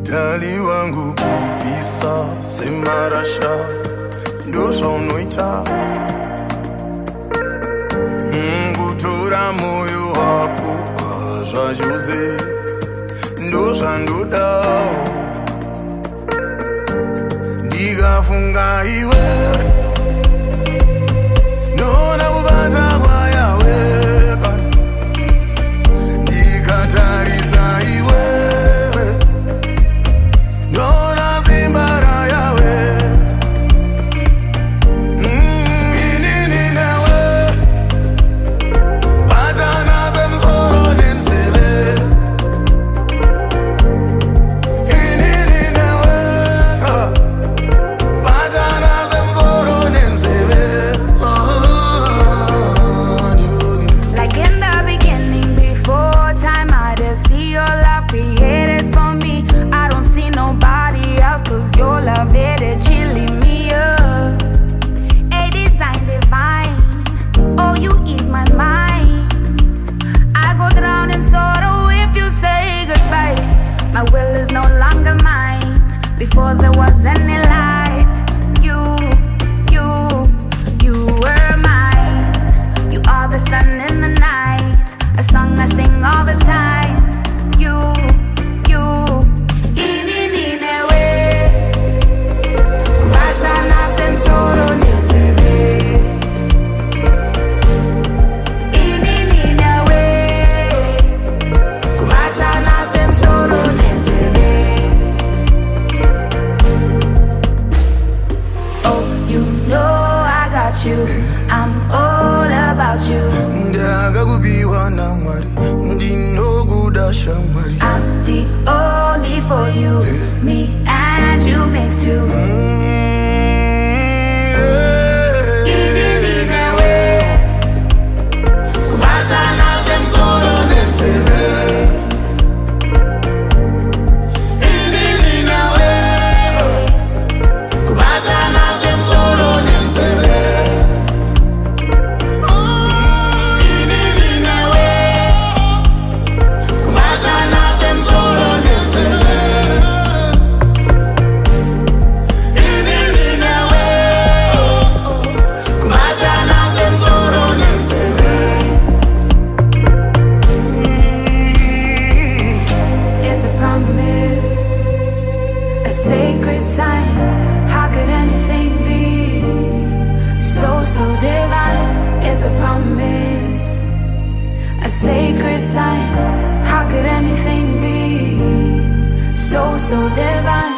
Dali wangu kupisa semarasha ndosha unoita kutora moyo wako kazvajuze ndosha ndoda ndikafunga iwe nona kubata kwayawe ndikatarisa iwe nona zimbara yawe inini nawe batana zemzoro nensebe inini nawe batana zemzoro nensebe. Like in the beginning, before time, I just see your love created for me. I don't see nobody else, cause your love it chilling me up. A design divine, oh you ease my mind. I go drown in sorrow if you say goodbye. My will is no longer mine. Before there was any light, you were mine. You are the sun in the night, a song I sing all the time. You inini newe kubatana sensoro nensebe inini newe kubatana sensoro nensebe. Oh, you know I got you, I'm all about you. Ndakakupiwa naMwari ndinokuda shamwari. I'm the only for you, me and you makes two. Inini newe kubatana sensoro nensebe inini newe kubatana sensoro nensebe inini newe kubatana sensoro nensebe inini newe kubatana sensoro nensebe. It's a promise, a sacred sign. How could anything be so divine? It's a promise, a sacred sign. How could anything be so divine?